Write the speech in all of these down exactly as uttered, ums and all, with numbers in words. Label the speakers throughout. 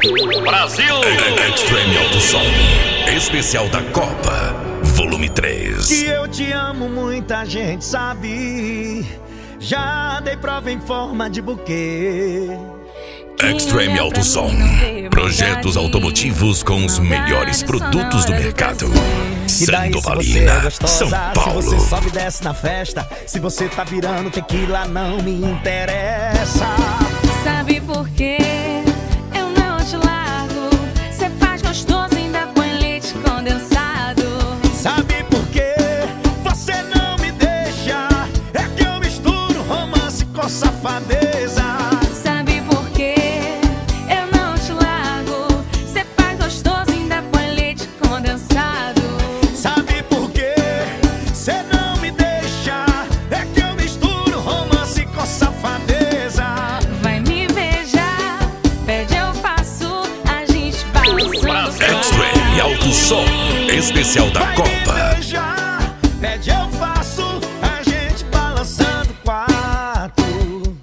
Speaker 1: Brasil!
Speaker 2: Extreme Alto Som, especial da Copa, volume três.
Speaker 3: Que eu te amo, muita gente sabe. Já dei prova em forma de buquê.
Speaker 2: Extreme Alto Som, projetos automotivos com os melhores produtos do mercado. Sandovalina, São Paulo.
Speaker 3: Se você sobe e desce na festa, se você tá virando tequila, não me interessa.
Speaker 4: Sabe por quê? Eu não te largo. Cê faz gostoso, ainda põe leite condensado.
Speaker 3: Sabe por quê? Você não me deixa. É que eu misturo romance com safadeza.
Speaker 4: Sabe por quê? Eu não te largo. Cê faz gostoso, ainda põe leite condensado.
Speaker 3: Sabe por quê? Você não me deixa. É que eu misturo romance com safadeza.
Speaker 4: Vai me beijar, pede eu faço, a gente balançando.
Speaker 2: Extreme Alto Som, especial da
Speaker 3: Vai
Speaker 2: Copa.
Speaker 3: me beijar, pede eu faço, a gente balançando quatro.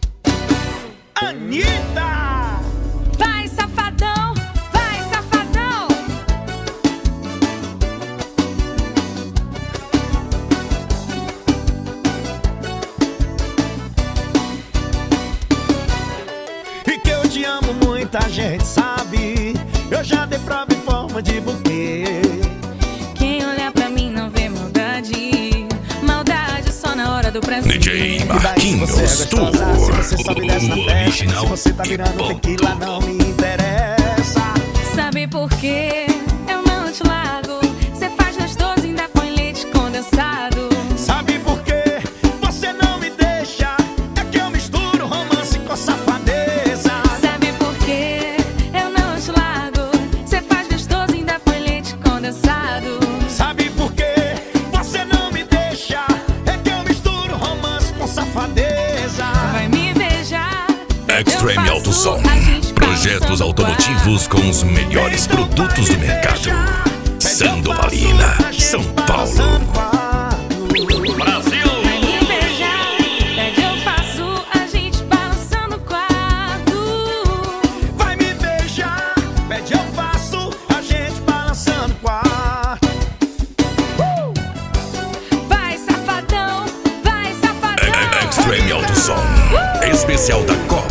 Speaker 3: Anitta!
Speaker 4: Vai, safadão, vai, safadão.
Speaker 3: E que eu te amo, muita gente sabe. Eu já dei prova em forma de buquê.
Speaker 4: Quem olha pra mim não vê maldade. Maldade só na hora do prazer.
Speaker 2: D J Marquinhos Tour,
Speaker 3: Se você sobe e desce na
Speaker 2: o
Speaker 3: festa,
Speaker 2: original
Speaker 3: se você tá
Speaker 2: e
Speaker 3: virando
Speaker 2: ponto.
Speaker 3: tequila, não me interessa.
Speaker 4: Sabe por quê? Eu não te largo. Cê faz gostoso, ainda põe leite condensado.
Speaker 3: Sabe por quê? Você não me deixa. É que eu misturo romance com safadeza.
Speaker 4: Sabe por quê? Eu não te largo. Cê faz gostoso, ainda põe leite condensado.
Speaker 3: Sabe por quê? Você não me deixa. É que eu misturo romance com safadeza.
Speaker 4: Vai me beijar.
Speaker 2: Extreme
Speaker 4: eu
Speaker 2: Alto
Speaker 4: faço,
Speaker 2: Som,
Speaker 4: a gente
Speaker 2: projetos
Speaker 4: balançando
Speaker 2: automotivos com os melhores
Speaker 3: Então
Speaker 2: produtos
Speaker 3: vai
Speaker 2: do
Speaker 3: me
Speaker 2: mercado.
Speaker 3: beijar. Pede eu
Speaker 2: Sandovalina,
Speaker 3: faço, a gente
Speaker 2: São
Speaker 3: balançando
Speaker 2: Paulo.
Speaker 3: quatro.
Speaker 1: Brasil!
Speaker 4: Vai me beijar, pede eu faço, a gente balançando o quarto.
Speaker 3: Vai me beijar, pede eu faço, a gente balançando quarto.
Speaker 4: Vai, safadão, vai, safadão.
Speaker 2: Extreme Alto Som, especial da Copa.